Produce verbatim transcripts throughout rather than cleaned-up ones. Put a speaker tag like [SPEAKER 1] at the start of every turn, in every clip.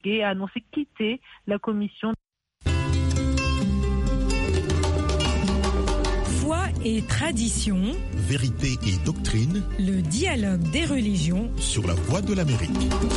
[SPEAKER 1] a annoncé quitter la commission.
[SPEAKER 2] Foi et tradition,
[SPEAKER 3] vérité et doctrine,
[SPEAKER 2] le dialogue des religions
[SPEAKER 3] sur la Voix de l'Amérique.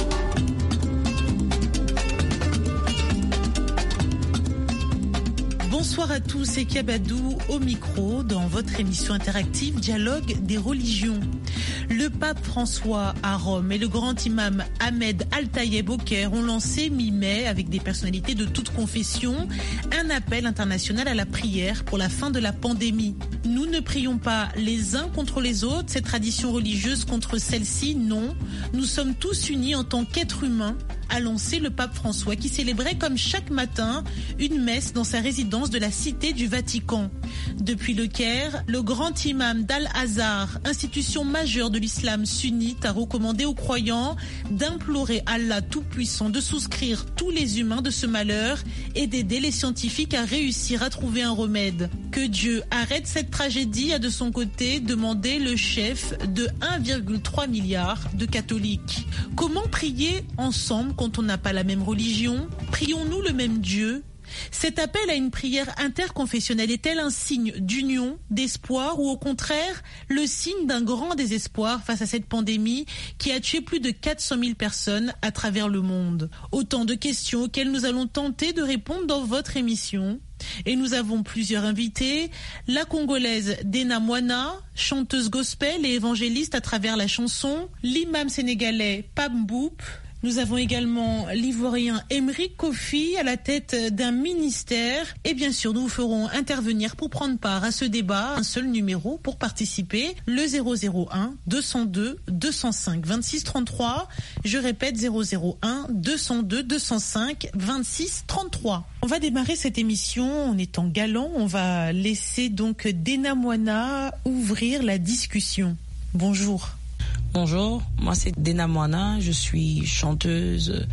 [SPEAKER 4] Bonsoir à tous, c'est Kabadou au micro dans votre émission interactive Dialogue des religions. Le pape François à Rome et le grand imam Ahmed Al-Tayeb au Caire ont lancé mi-mai, avec des personnalités de toute confession, un appel international à la prière pour la fin de la pandémie. Nous ne prions pas les uns contre les autres, cette tradition religieuse contre celle-ci, non. Nous sommes tous unis en tant qu'êtres humains, a lancé le pape François, qui célébrait comme chaque matin une messe dans sa résidence de la Cité du Vatican. Depuis le Caire, le grand imam d'Al-Azhar, institution majeure de l'islam sunnite, a recommandé aux croyants d'implorer Allah Tout-Puissant de souscrire tous les humains de ce malheur et d'aider les scientifiques à réussir à trouver un remède. Que Dieu arrête cette tragédie, a de son côté demandé le chef de un virgule trois milliard de catholiques. Comment prier ensemble quand on n'a pas la même religion? Prions-nous le même Dieu? Cet appel à une prière interconfessionnelle est-elle un signe d'union, d'espoir, ou au contraire le signe d'un grand désespoir face à cette pandémie qui a tué plus de quatre cent mille personnes à travers le monde? Autant de questions auxquelles nous allons tenter de répondre dans votre émission. Et nous avons plusieurs invités. La Congolaise Dena Moana, chanteuse gospel et évangéliste à travers la chanson. L'imam sénégalais Pape Mboup. Nous avons également l'Ivoirien Emeric Kofi à la tête d'un ministère. Et bien sûr, nous vous ferons intervenir pour prendre part à ce débat. Un seul numéro pour participer, le zéro zéro un deux cent deux deux cent cinq vingt-six trente-trois. Je répète, zéro zéro un deux cent deux deux cent cinq vingt-six trente-trois. On va démarrer cette émission en étant galant. On va laisser donc Dena Moana ouvrir la discussion. Bonjour.
[SPEAKER 5] Bonjour, moi c'est Dena Moana, je suis chanteuse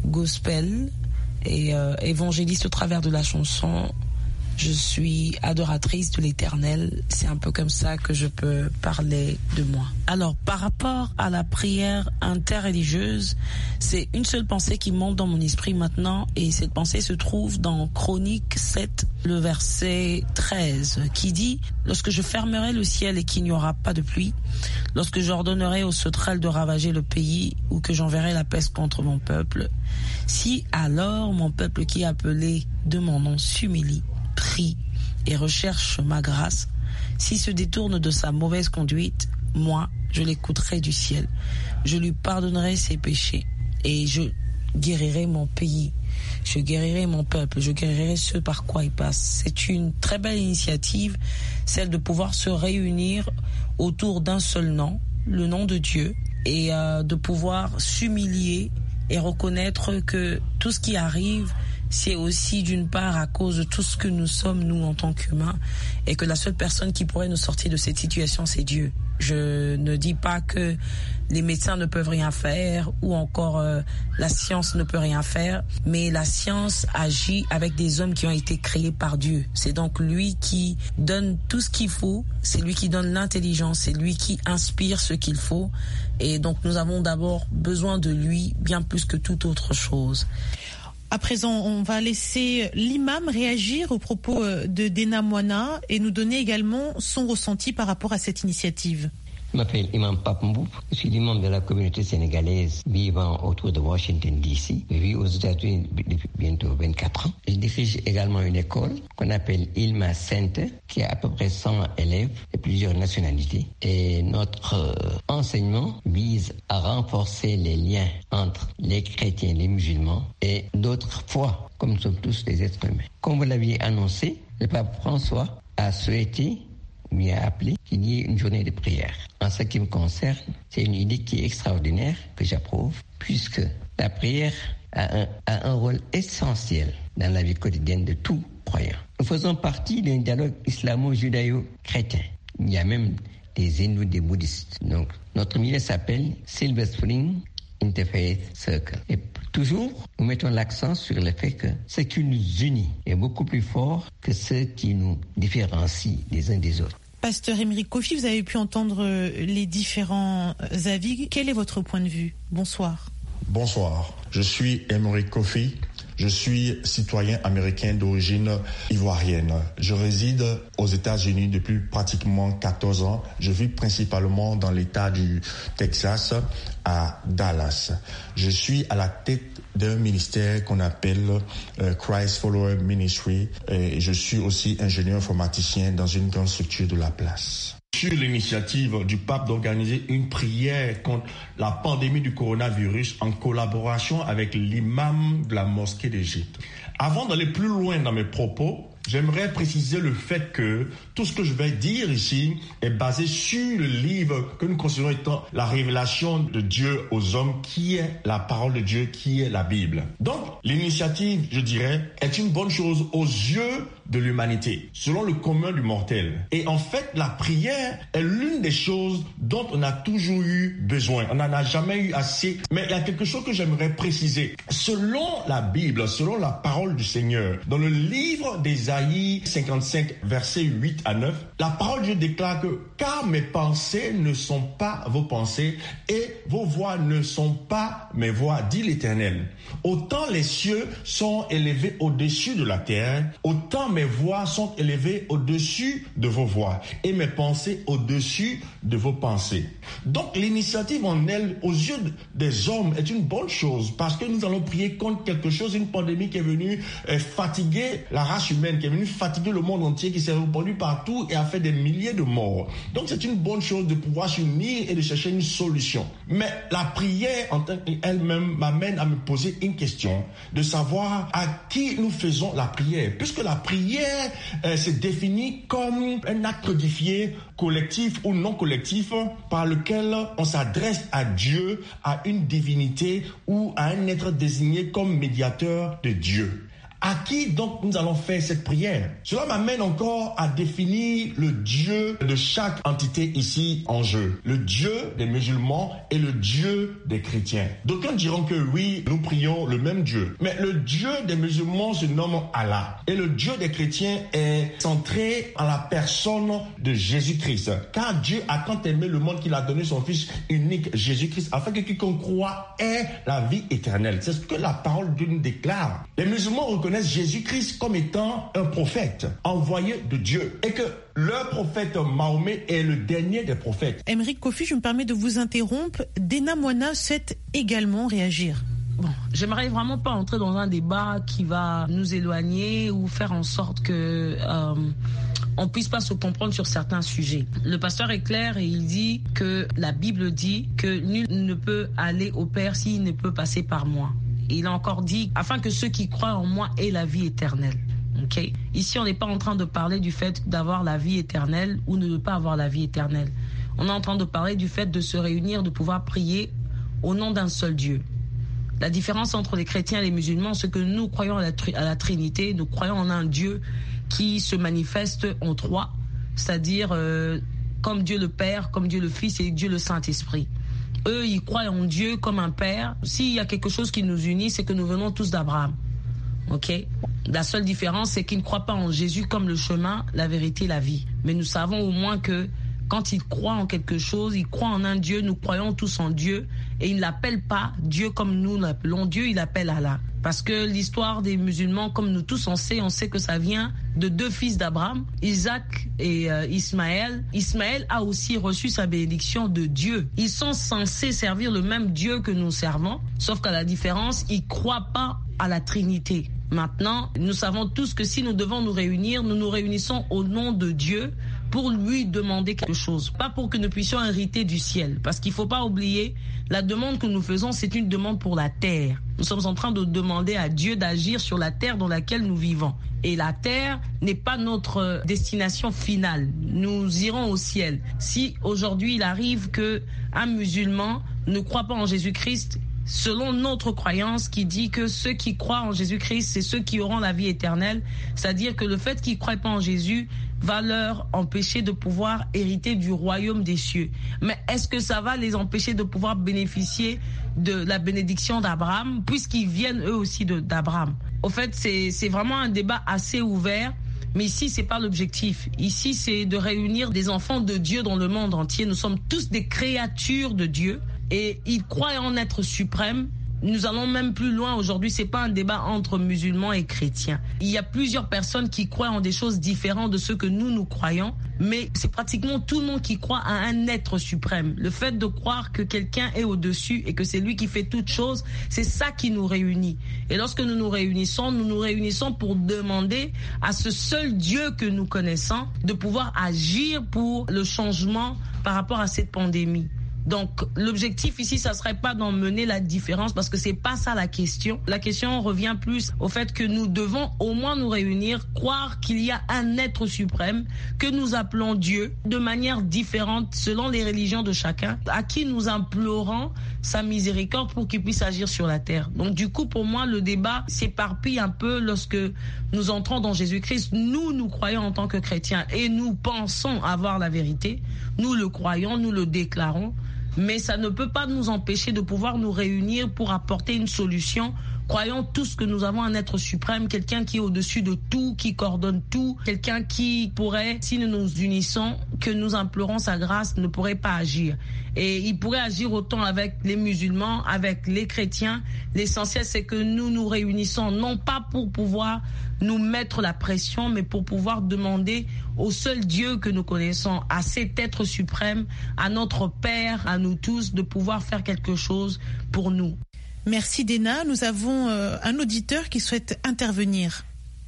[SPEAKER 5] gospel et euh, évangéliste au travers de la chanson. Je suis adoratrice de l'Éternel, c'est un peu comme ça que je peux parler de moi. Alors, par rapport à la prière interreligieuse, c'est une seule pensée qui monte dans mon esprit maintenant, et cette pensée se trouve dans Chroniques sept, le verset treize, qui dit « Lorsque je fermerai le ciel et qu'il n'y aura pas de pluie, lorsque j'ordonnerai aux sauterelles de ravager le pays ou que j'enverrai la peste contre mon peuple, si alors mon peuple qui est appelé de mon nom s'humilie, prie et recherche ma grâce, s'il se détourne de sa mauvaise conduite, moi, je l'écouterai du ciel. Je lui pardonnerai ses péchés et je guérirai mon pays. Je guérirai mon peuple. Je guérirai ce par quoi il passe. C'est une très belle initiative, celle de pouvoir se réunir autour d'un seul nom, le nom de Dieu, et euh, de pouvoir s'humilier et reconnaître que tout ce qui arrive, c'est aussi d'une part à cause de tout ce que nous sommes, nous, en tant qu'humains, et que la seule personne qui pourrait nous sortir de cette situation, c'est Dieu. Je ne dis pas que les médecins ne peuvent rien faire ou encore euh, la science ne peut rien faire, mais la science agit avec des hommes qui ont été créés par Dieu. C'est donc lui qui donne tout ce qu'il faut, c'est lui qui donne l'intelligence, c'est lui qui inspire ce qu'il faut, et donc nous avons d'abord besoin de lui bien plus que toute autre chose.
[SPEAKER 4] À présent, on va laisser l'imam réagir aux propos de Dena Moana et nous donner également son ressenti par rapport à cette initiative.
[SPEAKER 6] Je m'appelle Imam Pape Mboup, je suis l'imam de la communauté sénégalaise vivant autour de Washington D C. Je vis aux États-Unis depuis bientôt vingt-quatre ans. Je dirige également une école qu'on appelle Ilma Center, qui a à peu près cent élèves de plusieurs nationalités. Et notre euh, enseignement vise à renforcer les liens entre les chrétiens et les musulmans et d'autres foi, comme nous sommes tous des êtres humains. Comme vous l'aviez annoncé, le pape François a souhaité m'y a appelé qu'il y ait une journée de prière. En ce qui me concerne, c'est une idée qui est extraordinaire, que j'approuve, puisque la prière a un, a un rôle essentiel dans la vie quotidienne de tout croyant. Nous faisons partie d'un dialogue islamo-judaïo-chrétien. Il y a même des hindous, des bouddhistes. Donc, notre milieu s'appelle Silver Spring Interfaith Circle. Et toujours, nous mettons l'accent sur le fait que ce qui nous unit est beaucoup plus fort que ce qui nous différencie les uns des autres.
[SPEAKER 4] Pasteur Emeric Kofi, vous avez pu entendre les différents avis. Quel est votre point de vue? Bonsoir.
[SPEAKER 7] Bonsoir, je suis Emery Kofi. Je suis citoyen américain d'origine ivoirienne. Je réside aux États-Unis depuis pratiquement quatorze ans. Je vis principalement dans l'État du Texas, à Dallas. Je suis à la tête d'un ministère qu'on appelle euh, Christ Follower Ministry et je suis aussi ingénieur informaticien dans une grande structure de la place. Sur l'initiative du pape d'organiser une prière contre la pandémie du coronavirus en collaboration avec l'imam de la mosquée d'Égypte. Avant d'aller plus loin dans mes propos, j'aimerais préciser le fait que tout ce que je vais dire ici est basé sur le livre que nous considérons étant la révélation de Dieu aux hommes, qui est la parole de Dieu, qui est la Bible. Donc, l'initiative, je dirais, est une bonne chose aux yeux de l'humanité, selon le commun du mortel. Et en fait, la prière est l'une des choses dont on a toujours eu besoin. On n'en a jamais eu assez. Mais il y a quelque chose que j'aimerais préciser. Selon la Bible, selon la parole du Seigneur, dans le livre d'Ésaïe cinquante-cinq, versets huit à neuf, la parole de Dieu déclare que « Car mes pensées ne sont pas vos pensées et vos voix ne sont pas mes voix, dit l'Éternel. Autant les cieux sont élevés au-dessus de la terre, autant mes voix sont élevées au-dessus de vos voix et mes pensées au-dessus de vos pensées. » Donc l'initiative en elle, aux yeux des hommes, est une bonne chose parce que nous allons prier contre quelque chose, une pandémie qui est venue euh, fatiguer la race humaine, qui est venue fatiguer le monde entier, qui s'est répandu partout et a fait des milliers de morts. Donc c'est une bonne chose de pouvoir s'unir et de chercher une solution. Mais la prière en tant qu'elle-même m'amène à me poser une question, de savoir à qui nous faisons la prière, puisque la prière euh, se définit comme un acte codifié, collectif ou non collectif, par lequel on s'adresse à Dieu, à une divinité ou à un être désigné comme médiateur de Dieu. À qui donc nous allons faire cette prière? Cela m'amène encore à définir le Dieu de chaque entité ici en jeu. Le Dieu des musulmans et le Dieu des chrétiens. D'aucuns diront que oui, nous prions le même Dieu. Mais le Dieu des musulmans se nomme Allah. Et le Dieu des chrétiens est centré en la personne de Jésus-Christ. Car Dieu a tant aimé le monde qu'il a donné son Fils unique, Jésus-Christ, afin que quiconque croit ait la vie éternelle. C'est ce que la parole de Dieu nous déclare. Les musulmans reconnaissent Jésus-Christ comme étant un prophète envoyé de Dieu et que le prophète Mahomet est le dernier des prophètes.
[SPEAKER 4] Emery Kofi, je me permets de vous interrompre. Dena Moana souhaite également réagir.
[SPEAKER 5] Bon, j'aimerais vraiment pas entrer dans un débat qui va nous éloigner ou faire en sorte que euh, on puisse pas se comprendre sur certains sujets. Le pasteur est clair et il dit que la Bible dit que nul ne peut aller au Père s'il ne peut passer par moi. Il a encore dit, afin que ceux qui croient en moi aient la vie éternelle. Okay? Ici, on n'est pas en train de parler du fait d'avoir la vie éternelle ou de ne pas avoir la vie éternelle. On est en train de parler du fait de se réunir, de pouvoir prier au nom d'un seul Dieu. La différence entre les chrétiens et les musulmans, c'est que nous croyons à la, tri- à la Trinité, nous croyons en un Dieu qui se manifeste en trois, c'est-à-dire euh, comme Dieu le Père, comme Dieu le Fils et Dieu le Saint-Esprit. Eux, ils croient en Dieu comme un père. S'il y a quelque chose qui nous unit, c'est que nous venons tous d'Abraham. Ok? La seule différence, c'est qu'ils ne croient pas en Jésus comme le chemin, la vérité, la vie. Mais nous savons au moins que quand ils croient en quelque chose, ils croient en un Dieu, nous croyons tous en Dieu. Et ils ne l'appellent pas Dieu comme nous l'appelons Dieu, ils l'appellent Allah. Parce que l'histoire des musulmans, comme nous tous on sait, on sait que ça vient de deux fils d'Abraham, Isaac et euh, Ismaël. Ismaël a aussi reçu sa bénédiction de Dieu. Ils sont censés servir le même Dieu que nous servons, sauf qu'à la différence, ils ne croient pas à la Trinité. Maintenant, nous savons tous que si nous devons nous réunir, nous nous réunissons au nom de Dieu pour lui demander quelque chose, pas pour que nous puissions hériter du ciel. Parce qu'il ne faut pas oublier, la demande que nous faisons, c'est une demande pour la terre. Nous sommes en train de demander à Dieu d'agir sur la terre dans laquelle nous vivons. Et la terre n'est pas notre destination finale. Nous irons au ciel. Si aujourd'hui il arrive qu'un musulman ne croit pas en Jésus-Christ, selon notre croyance qui dit que ceux qui croient en Jésus-Christ, c'est ceux qui auront la vie éternelle, c'est-à-dire que le fait qu'ils ne croient pas en Jésus va leur empêcher de pouvoir hériter du royaume des cieux. Mais est-ce que ça va les empêcher de pouvoir bénéficier de la bénédiction d'Abraham, puisqu'ils viennent eux aussi de, d'Abraham? Au fait, c'est, c'est vraiment un débat assez ouvert. Mais ici, c'est pas l'objectif. Ici, c'est de réunir des enfants de Dieu dans le monde entier. Nous sommes tous des créatures de Dieu et ils croient en être suprême Nous allons même plus loin aujourd'hui, c'est pas un débat entre musulmans et chrétiens. Il y a plusieurs personnes qui croient en des choses différentes de ce que nous, nous croyons, mais c'est pratiquement tout le monde qui croit à un être suprême. Le fait de croire que quelqu'un est au-dessus et que c'est lui qui fait toutes choses, c'est ça qui nous réunit. Et lorsque nous nous réunissons, nous nous réunissons pour demander à ce seul Dieu que nous connaissons de pouvoir agir pour le changement par rapport à cette pandémie. Donc, l'objectif ici, ça serait pas d'emmener la différence parce que c'est pas ça la question. La question revient plus au fait que nous devons au moins nous réunir, croire qu'il y a un être suprême que nous appelons Dieu de manière différente selon les religions de chacun, à qui nous implorons sa miséricorde pour qu'il puisse agir sur la terre. Donc, du coup, pour moi, le débat s'éparpille un peu lorsque nous entrons dans Jésus-Christ. Nous, nous croyons en tant que chrétiens et nous pensons avoir la vérité. Nous le croyons, nous le déclarons. Mais ça ne peut pas nous empêcher de pouvoir nous réunir pour apporter une solution. Croyons tous que nous avons un être suprême, quelqu'un qui est au-dessus de tout, qui coordonne tout, quelqu'un qui pourrait, si nous nous unissons, que nous implorons sa grâce, ne pourrait pas agir. Et il pourrait agir autant avec les musulmans, avec les chrétiens. L'essentiel, c'est que nous nous réunissons, non pas pour pouvoir nous mettre la pression, mais pour pouvoir demander au seul Dieu que nous connaissons, à cet être suprême, à notre Père, à nous tous, de pouvoir faire quelque chose pour nous.
[SPEAKER 4] Merci Dena. Nous avons euh, un auditeur qui souhaite intervenir.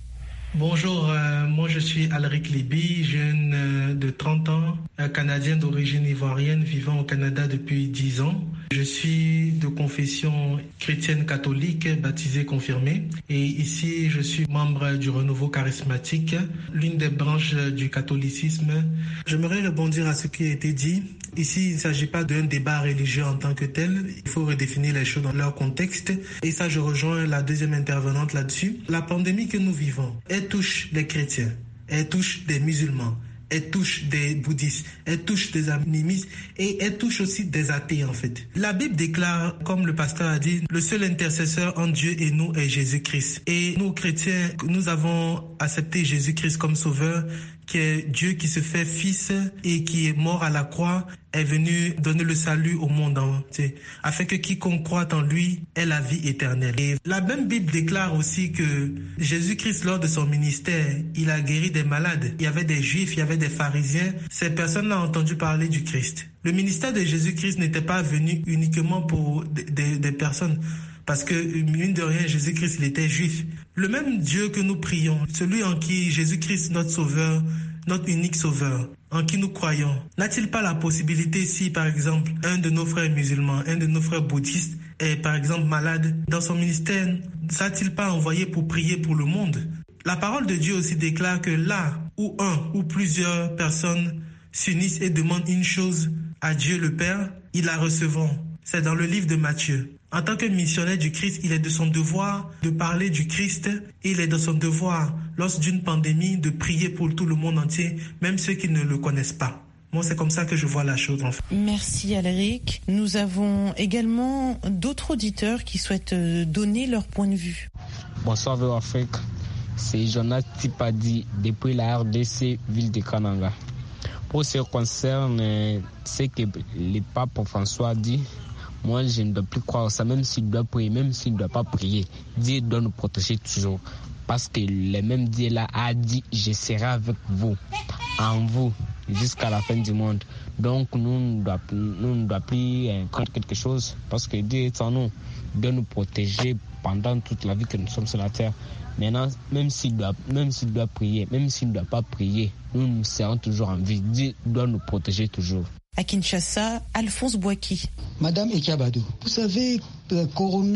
[SPEAKER 8] Bonjour, euh, moi je suis Alric Liby, jeune euh, de trente ans, un Canadien d'origine ivoirienne vivant au Canada depuis dix ans. Je suis de confession chrétienne catholique, baptisé, confirmé. Et ici, je suis membre du Renouveau charismatique, l'une des branches du catholicisme. J'aimerais rebondir à ce qui a été dit. Ici, il ne s'agit pas d'un débat religieux en tant que tel. Il faut redéfinir les choses dans leur contexte. Et ça, je rejoins la deuxième intervenante là-dessus. La pandémie que nous vivons, elle touche des chrétiens, elle touche des musulmans, elle touche des bouddhistes, elle touche des animistes et elle touche aussi des athées en fait. La Bible déclare, comme le pasteur a dit, le seul intercesseur entre Dieu et nous est Jésus-Christ. Et nous chrétiens, nous avons accepté Jésus-Christ comme sauveur, qui est Dieu qui se fait fils et qui est mort à la croix, est venu donner le salut au monde entier, afin que quiconque croit en lui ait la vie éternelle. Et la même Bible déclare aussi que Jésus-Christ, lors de son ministère, il a guéri des malades. Il y avait des juifs, il y avait des pharisiens. Ces personnes-là ont entendu parler du Christ. Le ministère de Jésus-Christ n'était pas venu uniquement pour des, des, des personnes. Parce que, mine de rien, Jésus-Christ, il était juif. Le même Dieu que nous prions, celui en qui Jésus-Christ, notre sauveur, notre unique sauveur, en qui nous croyons, n'a-t-il pas la possibilité, si par exemple, un de nos frères musulmans, un de nos frères bouddhistes est par exemple malade, dans son ministère, ne s'a-t-il pas envoyé pour prier pour le monde? La parole de Dieu aussi déclare que là où un ou plusieurs personnes s'unissent et demandent une chose à Dieu le Père, ils la recevront. C'est dans le livre de Matthieu. En tant que missionnaire du Christ, il est de son devoir de parler du Christ et il est de son devoir, lors d'une pandémie, de prier pour tout le monde entier, même ceux qui ne le connaissent pas. Moi, c'est comme ça que je vois la chose, en fait.
[SPEAKER 4] Merci, Alric. Nous avons également d'autres auditeurs qui souhaitent donner leur point de vue.
[SPEAKER 9] Bonsoir, V O Afrique. C'est Jonas Tipadi, depuis la R D C, ville de Kananga. Pour ce qui concerne ce que le pape François a dit, moi, je ne dois plus croire ça, même s'il doit prier, même s'il ne doit pas prier. Dieu doit nous protéger toujours. Parce que le même Dieu là a dit, je serai avec vous, en vous, jusqu'à la fin du monde. Donc, nous ne doit, nous ne doit plus craindre quelque chose, parce que Dieu est en nous, doit nous protéger pendant toute la vie que nous sommes sur la terre. Maintenant, même s'il doit, même s'il doit prier, même s'il ne doit pas prier, nous, nous serons toujours en vie. Dieu doit nous protéger toujours.
[SPEAKER 4] À Kinshasa, Alphonse Bouaki.
[SPEAKER 10] Madame Ekiabadou, vous savez, le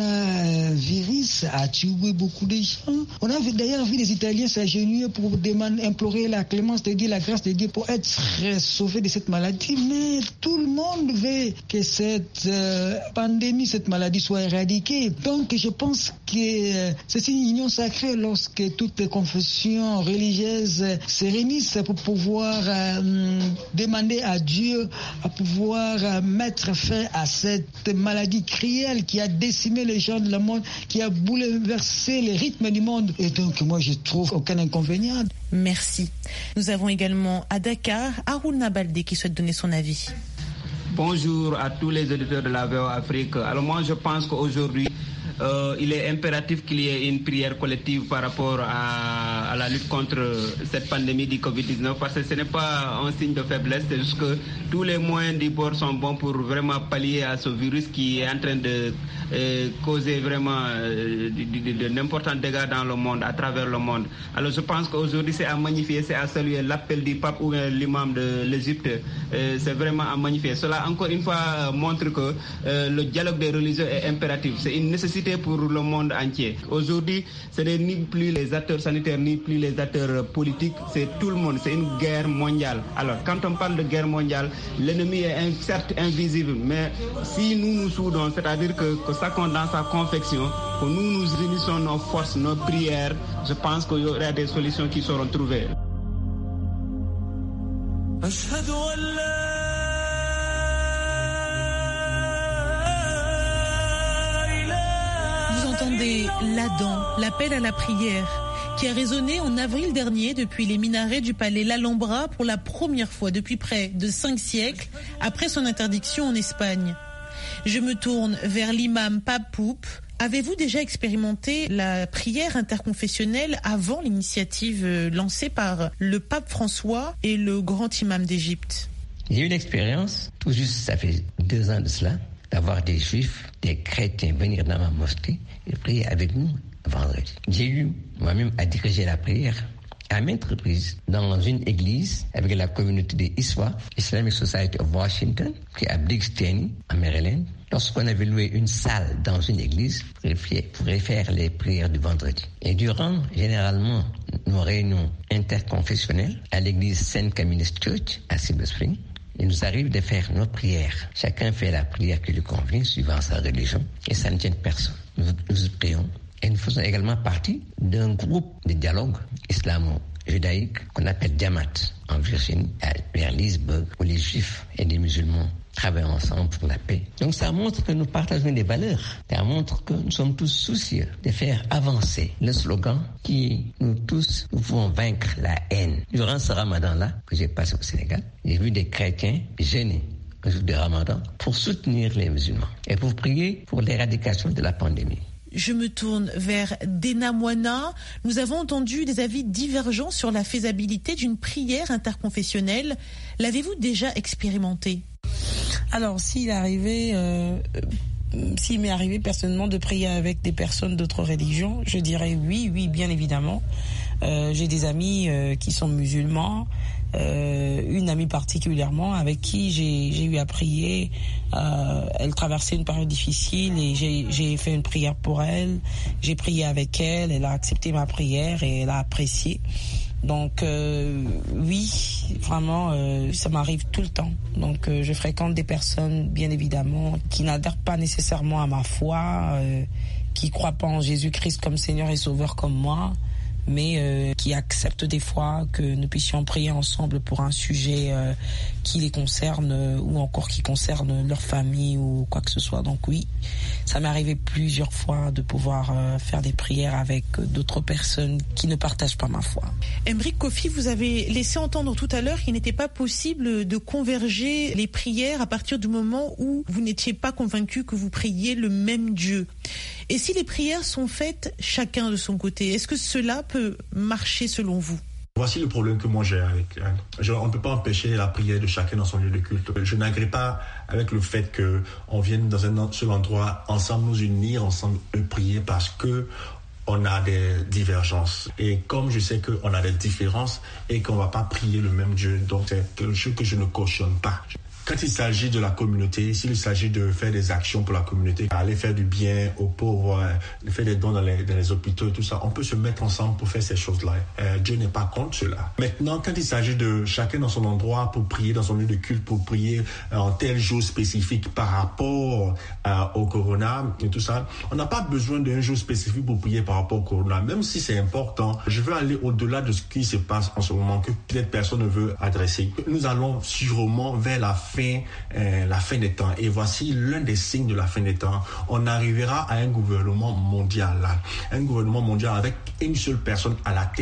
[SPEAKER 10] coronavirus a tué beaucoup de gens. On a d'ailleurs vu des Italiens s'agenouiller pour demander, implorer la clémence de Dieu, la grâce de Dieu pour être sauvés de cette maladie. Mais tout le monde veut que cette euh, pandémie, cette maladie soit éradiquée. Donc je pense que euh, c'est une union sacrée lorsque toutes les confessions religieuses se réunissent pour pouvoir euh, demander à Dieu à pouvoir euh, mettre fin à cette maladie cruelle qui a décimé les gens de le monde, qui a bouleversé les rythmes du monde. Et donc moi je trouve aucun inconvénient.
[SPEAKER 4] Merci. Nous avons également à Dakar Harouna Baldé qui souhaite donner son avis.
[SPEAKER 11] Bonjour à tous les auditeurs de la V O Afrique. Alors moi je pense qu'aujourd'hui euh, il est impératif qu'il y ait une prière collective par rapport à, à la lutte contre cette pandémie du covid dix-neuf, parce que ce n'est pas un signe de faiblesse, c'est juste que tous les moyens du bord sont bons pour vraiment pallier à ce virus qui est en train de euh, causer vraiment euh, de, de, de d'importants dégâts dans le monde, à travers le monde. Alors je pense qu'aujourd'hui c'est à magnifier, c'est à saluer l'appel du pape ou l'imam de l'Égypte, euh, c'est vraiment à magnifier. Cela encore une fois montre que euh, le dialogue des religieux est impératif, c'est une nécessité pour le monde entier. Aujourd'hui, ce n'est ni plus les acteurs sanitaires ni plus les acteurs politiques, c'est tout le monde, c'est une guerre mondiale. Alors quand on parle de guerre mondiale, l'ennemi est un, certes invisible, mais si nous nous soudons, c'est-à-dire que, que chacun dans sa confection, que nous nous unissons nos forces, nos prières, je pense qu'il y aura des solutions qui seront trouvées.
[SPEAKER 4] Vous entendez l'Adhan, l'appel à la prière, qui a résonné en avril dernier depuis les minarets du palais l'Alhambra pour la première fois depuis près de cinq siècles après son interdiction en Espagne. Je me tourne vers l'imam Pape Poup. Avez-vous déjà expérimenté la prière interconfessionnelle avant l'initiative lancée par le pape François et le grand imam d'Égypte?
[SPEAKER 6] J'ai eu l'expérience, tout juste ça fait deux ans de cela, d'avoir des juifs, des chrétiens venir dans ma mosquée et prier avec nous vendredi. J'ai eu moi-même à diriger la prière à maintes reprises dans une église avec la communauté de I S W A, Islamic Society of Washington, qui est à Briggs Tenny, en Maryland. Lorsqu'on avait loué une salle dans une église pour faire les prières du vendredi. Et durant, généralement, nos réunions interconfessionnelles à l'église Saint Camillus Church à Silver Spring, il nous arrive de faire nos prières. Chacun fait la prière qui lui convient, suivant sa religion, et ça ne tient personne. Nous, nous prions. Et nous faisons également partie d'un groupe de dialogue islamo-judaïque qu'on appelle Diamat, en Virginie, vers Leesburg, où les juifs et les musulmans travaillent ensemble pour la paix. Donc ça montre que nous partageons des valeurs. Ça montre que nous sommes tous soucieux de faire avancer le slogan qui, nous tous, nous pouvons vaincre la haine. Durant ce ramadan-là, que j'ai passé au Sénégal, j'ai vu des chrétiens jeûner le jour du ramadan pour soutenir les musulmans et pour prier pour l'éradication de la pandémie.
[SPEAKER 4] Je me tourne vers Dena Moana. Nous avons entendu des avis divergents sur la faisabilité d'une prière interconfessionnelle. L'avez-vous déjà expérimenté?
[SPEAKER 5] Alors, s'il est arrivé, euh, s'il m'est arrivé personnellement de prier avec des personnes d'autres religions, je dirais oui, oui, bien évidemment. Euh, j'ai des amis euh, qui sont musulmans. Euh, une amie particulièrement avec qui j'ai, j'ai eu à prier. Euh, elle traversait une période difficile et j'ai, j'ai fait une prière pour elle. J'ai prié avec elle, elle a accepté ma prière et elle a apprécié. Donc euh, oui, vraiment, euh, ça m'arrive tout le temps. Donc euh, je fréquente des personnes, bien évidemment, qui n'adhèrent pas nécessairement à ma foi, euh, qui croient pas en Jésus-Christ comme Seigneur et Sauveur comme moi, mais euh, qui acceptent des fois que nous puissions prier ensemble pour un sujet euh, qui les concerne euh, ou encore qui concerne leur famille ou quoi que ce soit. Donc oui, ça m'est arrivé plusieurs fois de pouvoir euh, faire des prières avec d'autres personnes qui ne partagent pas ma foi.
[SPEAKER 4] Emeric Kofi, vous avez laissé entendre tout à l'heure qu'il n'était pas possible de converger les prières à partir du moment où vous n'étiez pas convaincu que vous priez le même Dieu. Et si les prières sont faites chacun de son côté, est-ce que cela peut marcher selon vous?
[SPEAKER 7] Voici le problème que moi j'ai avec. Je, on ne peut pas empêcher la prière de chacun dans son lieu de culte. Je n'agrée pas avec le fait qu'on vienne dans un seul endroit, ensemble nous unir, ensemble prier parce que on a des divergences. Et comme je sais qu'on a des différences et qu'on ne va pas prier le même Dieu, donc c'est quelque chose que je ne cautionne pas. Quand il s'agit de la communauté, s'il s'agit de faire des actions pour la communauté, aller faire du bien aux pauvres, euh, faire des dons dans les, dans les hôpitaux et tout ça, on peut se mettre ensemble pour faire ces choses-là. Euh, Dieu n'est pas contre cela. Maintenant, quand il s'agit de chacun dans son endroit pour prier, dans son lieu de culte, pour prier euh, en tel jour spécifique par rapport euh, au corona et tout ça, on n'a pas besoin d'un jour spécifique pour prier par rapport au corona, même si c'est important. Je veux aller au-delà de ce qui se passe en ce moment, que peut-être personne ne veut adresser. Nous allons sûrement vers la fin Fin, euh, la fin des temps. Et voici l'un des signes de la fin des temps. On arrivera à un gouvernement mondial, un gouvernement mondial avec une seule personne à la tête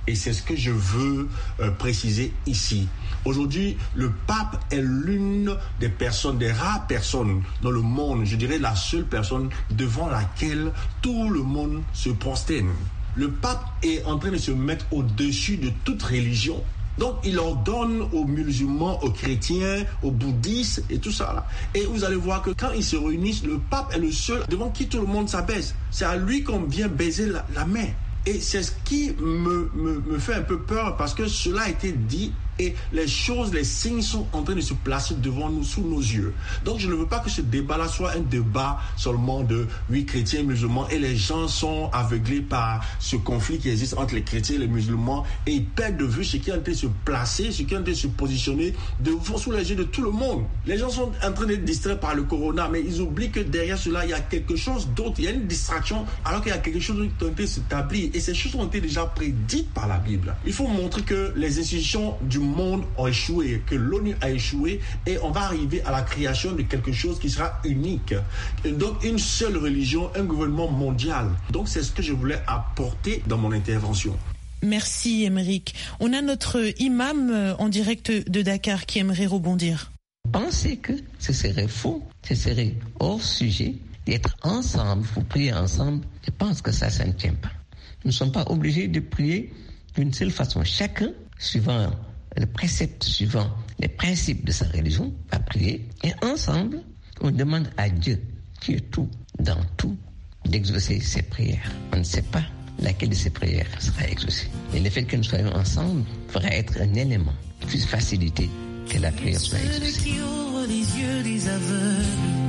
[SPEAKER 7] Et c'est ce que je veux euh, préciser ici. Aujourd'hui, le pape est l'une des personnes, des rares personnes dans le monde, je dirais la seule personne devant laquelle tout le monde se prosterne. Le pape est en train de se mettre au-dessus de toute religion. Donc, il ordonne aux musulmans, aux chrétiens, aux bouddhistes et tout ça là. Et vous allez voir que quand ils se réunissent, le pape est le seul devant qui tout le monde s'abaisse. C'est à lui qu'on vient baiser la, la main. Et c'est ce qui me, me, me fait un peu peur parce que cela a été dit et les choses, les signes sont en train de se placer devant nous, sous nos yeux. Donc je ne veux pas que ce débat-là soit un débat seulement de oui, chrétiens et musulmans, et les gens sont aveuglés par ce conflit qui existe entre les chrétiens et les musulmans, et ils perdent de vue ce qui est en train de se placer, ce qui est en train de se positionner devant, sous les yeux de tout le monde. Les gens sont en train d'être distraits par le corona, mais ils oublient que derrière cela, il y a quelque chose d'autre, il y a une distraction, alors qu'il y a quelque chose qui est en train de s'établir, et ces choses ont été déjà prédites par la Bible. Il faut montrer que les institutions du monde ont échoué, que l'ONU a échoué, et on va arriver à la création de quelque chose qui sera unique. Et donc une seule religion, un gouvernement mondial. Donc c'est ce que je voulais apporter dans mon intervention.
[SPEAKER 4] Merci Émeric. On a notre imam en direct de Dakar qui aimerait rebondir.
[SPEAKER 6] Pensez que ce serait faux, ce serait hors sujet d'être ensemble, pour prier ensemble. Je pense que ça, ça ne tient pas. Nous ne sommes pas obligés de prier d'une seule façon. Chacun, suivant le précepte, suivant les principes de sa religion, va prier. Et ensemble, on demande à Dieu, qui est tout, dans tout, d'exaucer ses prières. On ne sait pas laquelle de ces prières sera exaucée. Et le fait que nous soyons ensemble fera être un élément qui puisse faciliter que la prière soit exaucée.
[SPEAKER 12] Celui qui ouvre les yeux des aveugles,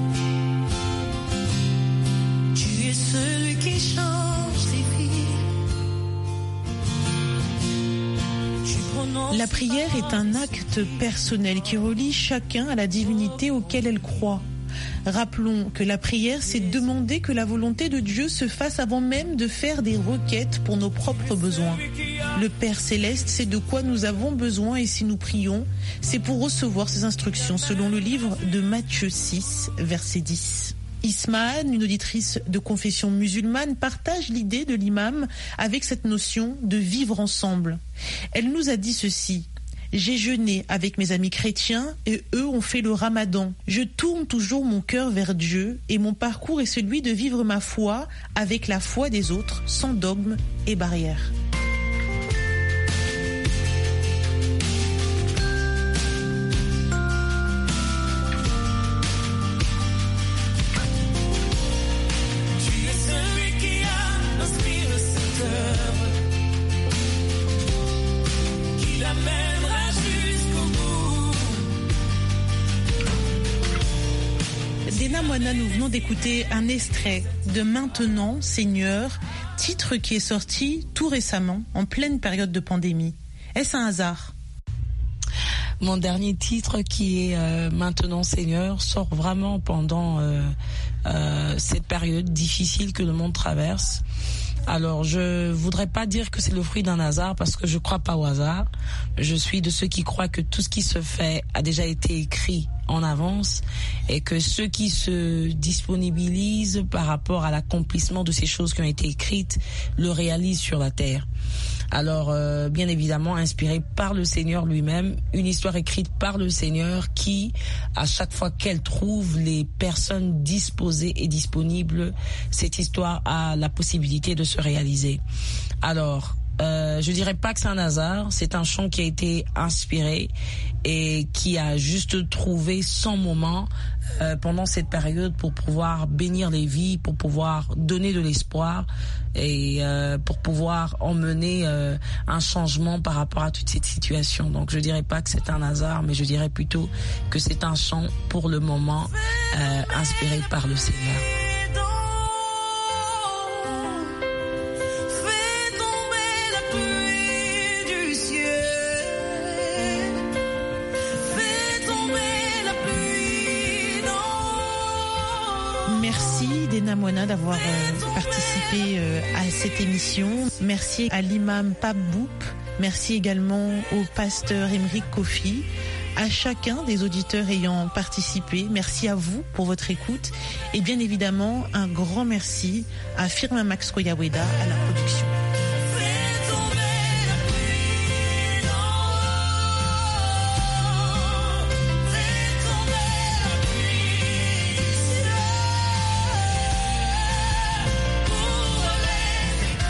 [SPEAKER 12] tu es celui qui change les vies.
[SPEAKER 4] La prière est un acte personnel qui relie chacun à la divinité auquel elle croit. Rappelons que la prière, c'est demander que la volonté de Dieu se fasse avant même de faire des requêtes pour nos propres besoins. Le Père Céleste sait de quoi nous avons besoin et si nous prions, c'est pour recevoir ses instructions selon le livre de Matthieu six, verset dix. Ismaël, une auditrice de confession musulmane, partage l'idée de l'imam avec cette notion de vivre ensemble. Elle nous a dit ceci: « J'ai jeûné avec mes amis chrétiens et eux ont fait le ramadan. Je tourne toujours mon cœur vers Dieu et mon parcours est celui de vivre ma foi avec la foi des autres, sans dogme et barrières. » Nous venons d'écouter un extrait de Maintenant, Seigneur, titre qui est sorti tout récemment, en pleine période de pandémie. Est-ce un hasard ?
[SPEAKER 5] Mon dernier titre qui est euh, Maintenant, Seigneur sort vraiment pendant euh, euh, cette période difficile que le monde traverse. Alors, je voudrais pas dire que c'est le fruit d'un hasard parce que je crois pas au hasard. Je suis de ceux qui croient que tout ce qui se fait a déjà été écrit en avance et que ceux qui se disponibilisent par rapport à l'accomplissement de ces choses qui ont été écrites le réalisent sur la terre. Alors, euh, bien évidemment, inspiré par le Seigneur lui-même, une histoire écrite par le Seigneur qui, à chaque fois qu'elle trouve les personnes disposées et disponibles, cette histoire a la possibilité de se réaliser. Alors, euh, je dirais pas que c'est un hasard, c'est un chant qui a été inspiré et qui a juste trouvé son moment euh, pendant cette période pour pouvoir bénir les vies, pour pouvoir donner de l'espoir et euh, pour pouvoir emmener euh, un changement par rapport à toute cette situation. Donc je dirais pas que c'est un hasard, mais je dirais plutôt que c'est un chant pour le moment euh, inspiré par le Seigneur.
[SPEAKER 4] Dena Moana d'avoir euh, participé euh, à cette émission. Merci à l'imam Pape Boup. Merci également au pasteur Émeric Kofi. À chacun des auditeurs ayant participé, merci à vous pour votre écoute. Et bien évidemment, un grand merci à Firmin Max Koyaweda à la production.